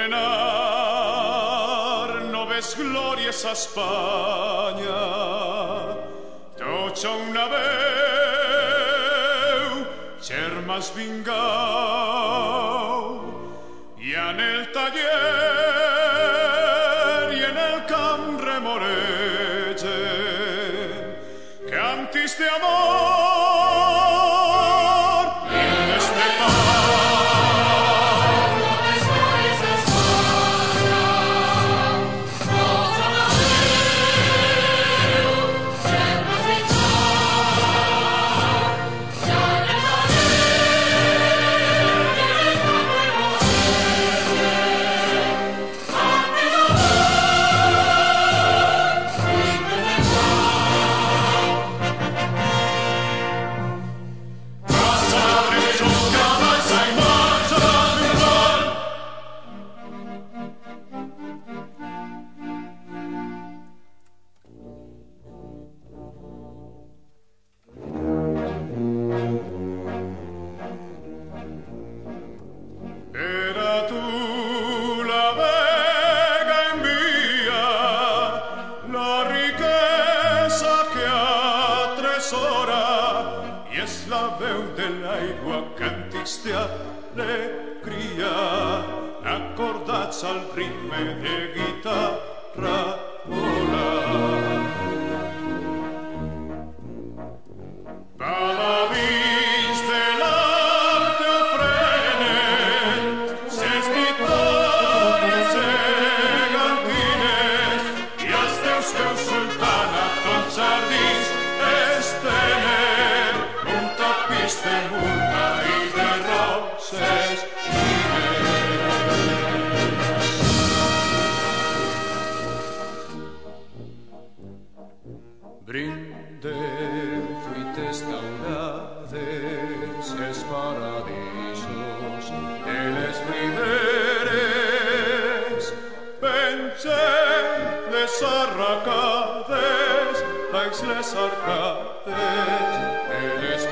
penar, no ves glorias a Espanya, tots a una veu, germans vingueu, i en el taller i en el camp remoregen cantis de amor, himnes de pau. No ves glòries a Espanya, tots a una veu, germans vingueu, i en el taller i en el camp remoregen cantis d'amor, himnes de Raça de jocs, cavalls, ai, marxa de Bilbao. Era tu la Vega envia la riquesa que atresora i és la veu de l'aigua càntics d'alegria acordats al ritme de guitarra vola. Paladins de l'art te ofrenen ses victòries gegantines i els teus peus, sultana, tots jardins estenen un tapís de murta i de roses fines. Brindem fruites daurades els paradisos de les riberes. Pengem les arracades, baix les arcades de les